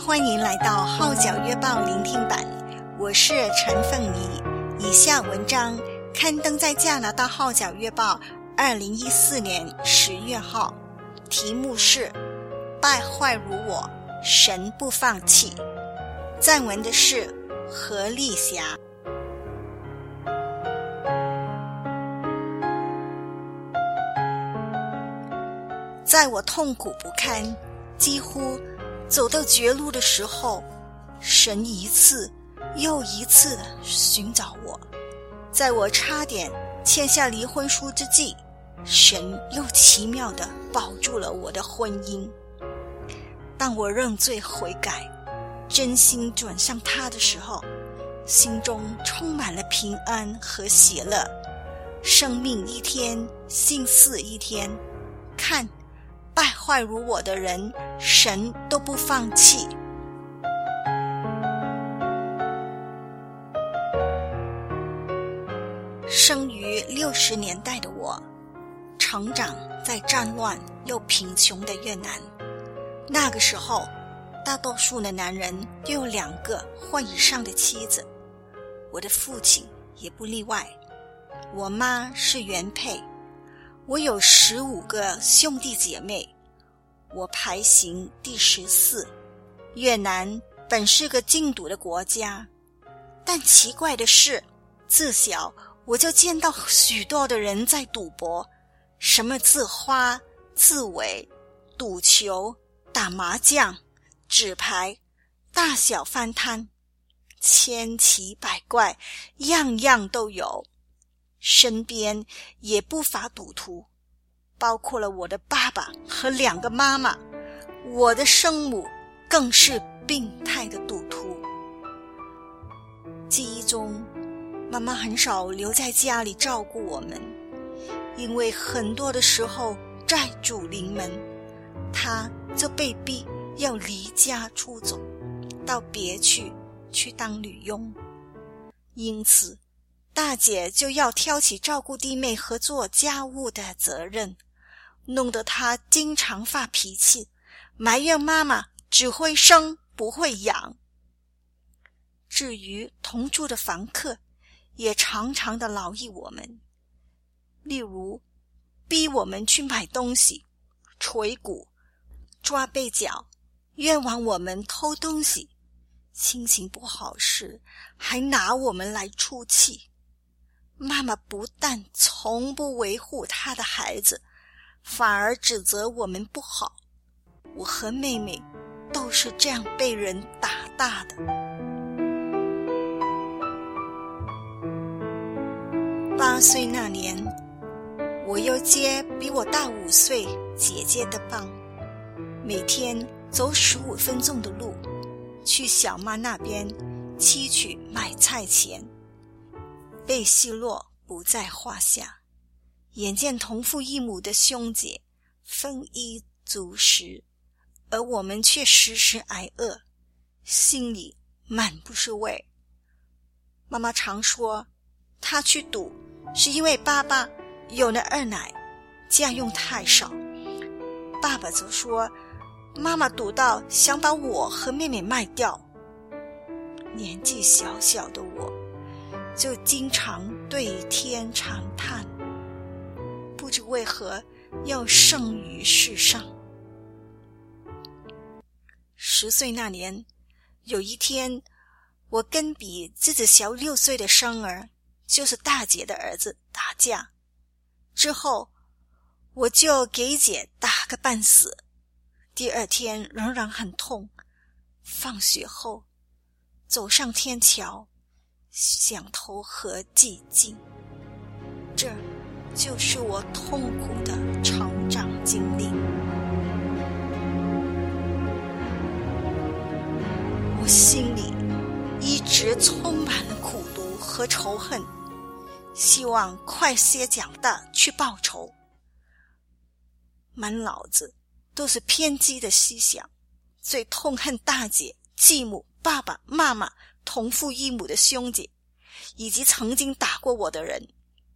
欢迎来到号角月报聆听版，我是陈凤仪。以下文章刊登在加拿大号角月报2014年10月号，题目是败坏如我，神不放弃。撰文的是何丽霞。在我痛苦不堪，几乎走到绝路的时候，神一次又一次地寻找我。在我差点签下离婚书之际，神又奇妙地保住了我的婚姻。当我认罪悔改，真心转向他的时候，心中充满了平安和喜乐。生命一天心似一天，看败坏如我的人，神都不放弃。生于60年代的我，成长在战乱又贫穷的越南。那个时候，大多数的男人都有2个或以上的妻子，我的父亲也不例外。我妈是原配，我有15个兄弟姐妹，我排行第14。越南本是个禁赌的国家，但奇怪的是，自小我就见到许多的人在赌博，什么自花、自尾、赌球、打麻将、纸牌，大小翻摊，千奇百怪，样样都有。身边也不乏赌徒，包括了我的爸爸和2个妈妈，我的生母更是病态的赌徒。记忆中，妈妈很少留在家里照顾我们，因为很多的时候债主临门，她就被逼要离家出走，到别去当女佣。因此大姐就要挑起照顾弟妹和做家务的责任，弄得她经常发脾气，埋怨妈妈只会生不会养。至于同住的房客，也常常的劳役我们，例如逼我们去买东西、捶鼓、抓背脚，冤枉我们偷东西，心情不好时还拿我们来出气。妈妈不但从不维护她的孩子，反而指责我们不好。我和妹妹都是这样被人打大的。8岁那年，我又接比我大5岁姐姐的帮，每天走15分钟的路，去小妈那边汲取买菜钱。被奚落不在话下，眼见同父异母的兄姐丰衣足食，而我们却时时挨饿，心里满不是味。妈妈常说，她去赌是因为爸爸有了2奶，家用太少。爸爸则说，妈妈赌到想把我和妹妹卖掉。年纪小小的我就经常对天长叹，不知为何要生于世上。10岁那年，有一天，我跟比自己小6岁的生儿，就是大姐的儿子打架，之后我就给姐打个半死。第2天仍然很痛，放学后走上天桥，想投河寂静。这就是我痛苦的成长经历。我心里一直充满了苦毒和仇恨，希望快些长大去报仇。满脑子都是偏激的思想，最痛恨大姐、继母、爸爸妈妈、同父异母的兄姐，以及曾经打过我的人。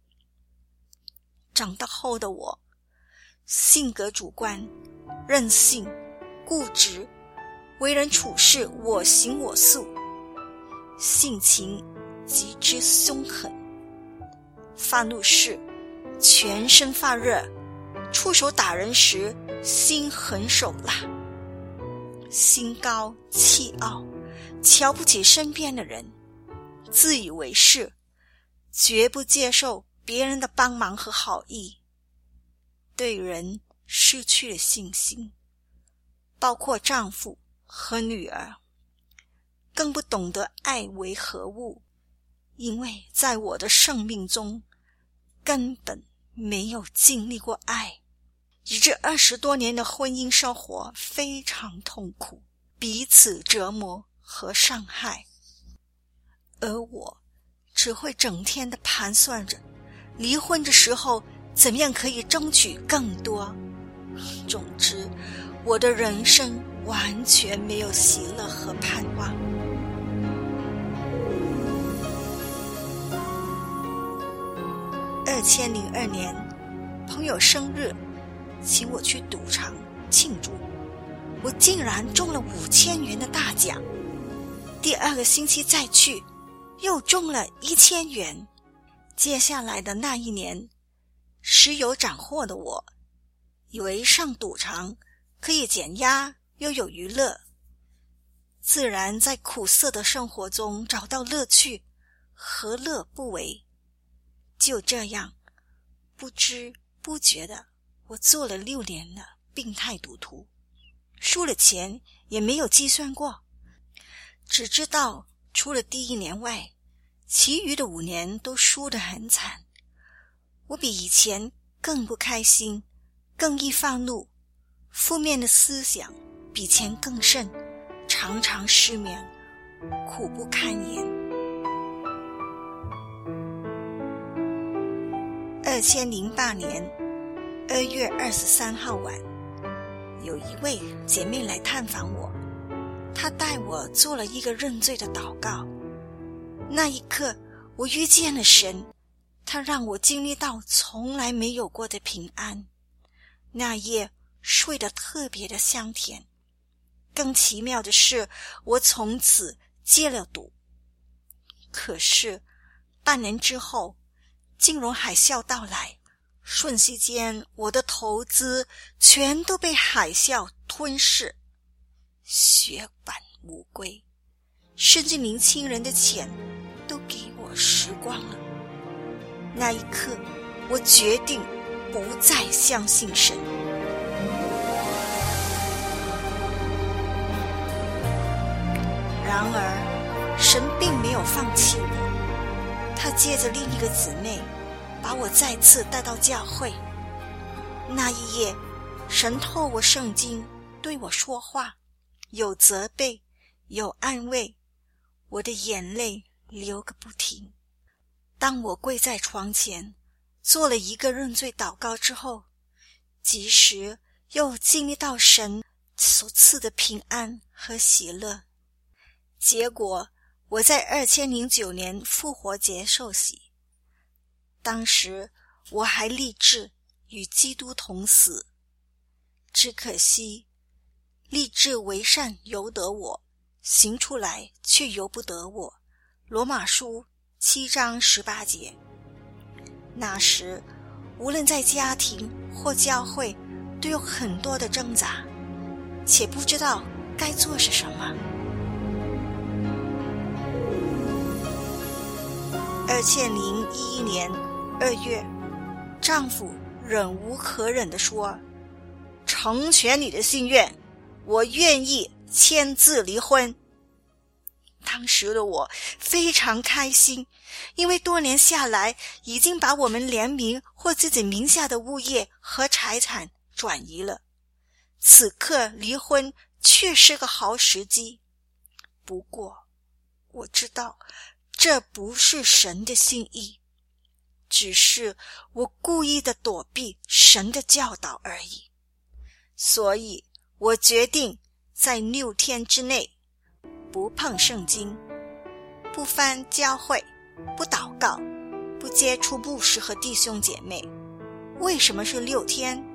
长大后的我，性格主观、任性、固执， 为人处事我行我素，性情极之凶狠，发怒时全身发热，出手打人时心狠手辣，心高气傲，瞧不起身边的人，自以为是，绝不接受别人的帮忙和好意，对人失去了信心，包括丈夫和女儿，更不懂得爱为何物，因为在我的生命中根本没有经历过爱，以致20多年的婚姻生活非常痛苦，彼此折磨和伤害，而我只会整天的盘算着离婚的时候怎么样可以争取更多。总之，我的人生完全没有喜乐和盼望。2002年，朋友生日，请我去赌场庆祝，我竟然中了5000元的大奖。第2个星期再去，又中了1000元。接下来的那一年，石油涨货的我，以为上赌场可以减压又有娱乐，自然在苦涩的生活中找到乐趣，何乐不为？就这样，不知不觉的，我做了6年的病态赌徒，输了钱也没有计算过，只知道除了第1年外，其余的5年都输得很惨。我比以前更不开心，更易发怒，负面的思想比前更甚，常常失眠，苦不堪言。2008年2月23号晚，有一位姐妹来探访我，她带我做了一个认罪的祷告。那一刻，我遇见了神，他让我经历到从来没有过的平安。那夜睡得特别的香甜。更奇妙的是，我从此戒了赌。可是半年之后，金融海啸到来，瞬息间我的投资全都被海啸吞噬，血本无归，甚至年轻人的钱都给我食光了。那一刻，我决定不再相信神。然而，神并没有放弃我，他借着另一个姊妹，把我再次带到教会。那一夜，神透过圣经对我说话，有责备，有安慰，我的眼泪流个不停。当我跪在床前，做了一个认罪祷告之后，即时又经历到神所赐的平安和喜乐。结果我在2009年复活节受洗，当时我还立志与基督同死，只可惜立志为善由得我，行出来却由不得我。罗马书7章18节。那时无论在家庭或教会，都有很多的挣扎，且不知道该做些什么。2011年2月，丈夫忍无可忍地说：“成全你的心愿，我愿意签字离婚。”当时的我非常开心，因为多年下来已经把我们联名或自己名下的物业和财产转移了。此刻离婚确是个好时机。不过，我知道这不是神的心意，只是我故意的躲避神的教导而已。所以我决定在6天之内不碰圣经，不翻教会，不祷告，不接触牧师和弟兄姐妹。为什么是6天？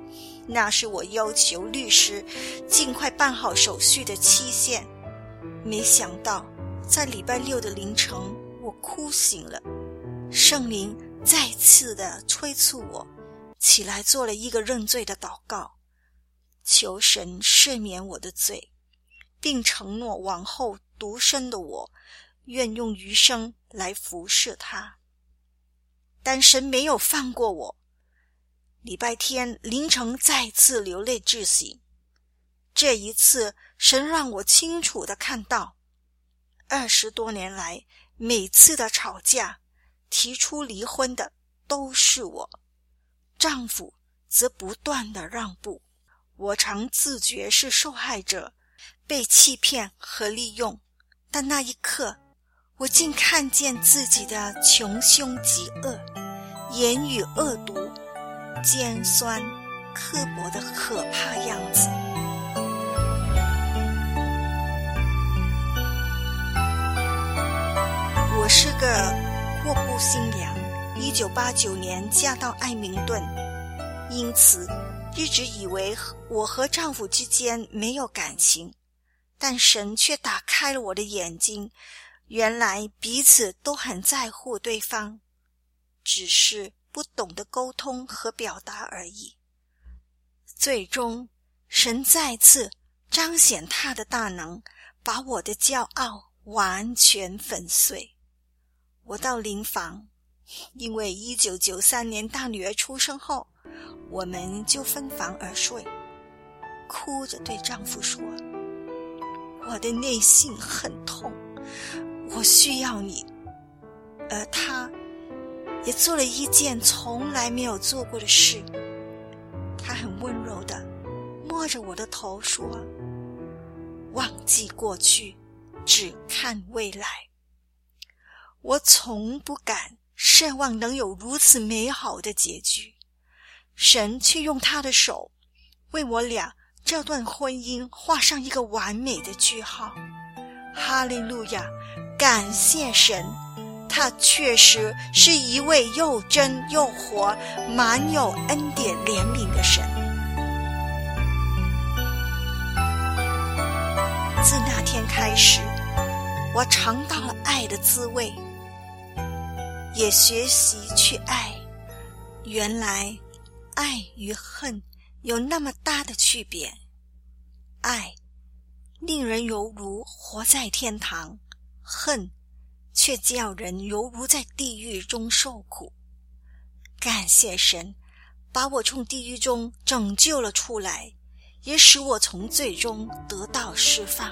那是我要求律师尽快办好手续的期限。没想到在礼拜六的凌晨，我哭醒了，圣灵再次的催促我起来做了一个认罪的祷告，求神赦免我的罪，并承诺往后独身的我愿用余生来服侍他。但神没有放过我，礼拜天凌晨再次流泪致醒。这一次神让我清楚地看到，20多年来每次的吵架提出离婚的都是我，丈夫则不断地让步。我常自觉是受害者，被欺骗和利用，但那一刻我竟看见自己的穷凶极恶，言语恶毒，尖酸刻薄的可怕样子。我是个过步新娘，1989年嫁到爱明顿，因此一直以为我和丈夫之间没有感情，但神却打开了我的眼睛，原来彼此都很在乎对方，只是不懂得沟通和表达而已。最终神再次彰显他的大能，把我的骄傲完全粉碎。我到灵房，因为1993年大女儿出生后，我们就分房而睡，哭着对丈夫说，我的内心很痛，我需要你。而他也做了一件从来没有做过的事，他很温柔地摸着我的头说，忘记过去，只看未来。我从不敢奢望能有如此美好的结局，神却用他的手为我俩这段婚姻画上一个完美的句号。哈利路亚，感谢神，他确实是一位又真又活，满有恩典怜悯的神。自那天开始，我尝到了爱的滋味，也学习去爱。原来爱与恨有那么大的区别，爱令人犹如活在天堂，恨却叫人犹如在地狱中受苦。感谢神把我从地狱中拯救了出来，也使我从罪中得到释放。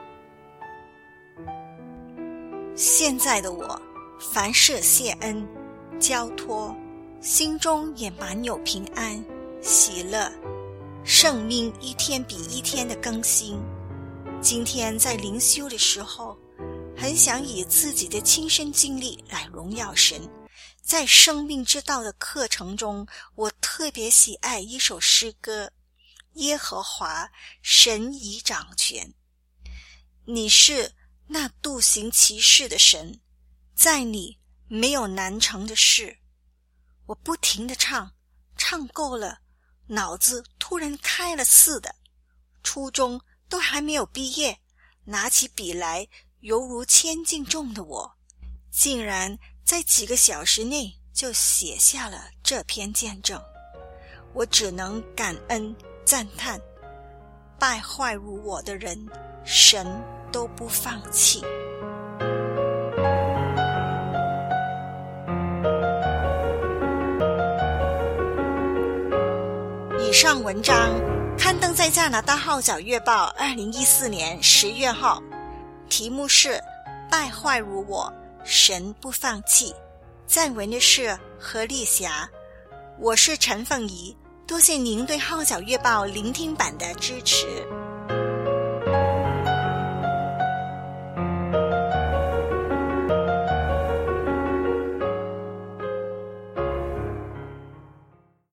现在的我凡事谢恩交托，心中也满有平安喜乐，生命一天比一天的更新。今天在灵修的时候，很想以自己的亲身经历来荣耀神。在生命之道的课程中，我特别喜爱一首诗歌，耶和华神已掌权。你是那度行其事的神，在你没有难成的事。我不停地唱够了，脑子突然开了似的。初中都还没有毕业，拿起笔来犹如千斤重的我，竟然在几个小时内就写下了这篇见证。我只能感恩赞叹，败坏如我的人，神都不放弃。以上文章刊登在加拿大号角月报2014年10月号，题目是败坏如我，神不放弃。撰文的是何丽霞，我是陈凤仪，多谢您对号角月报聆听版的支持。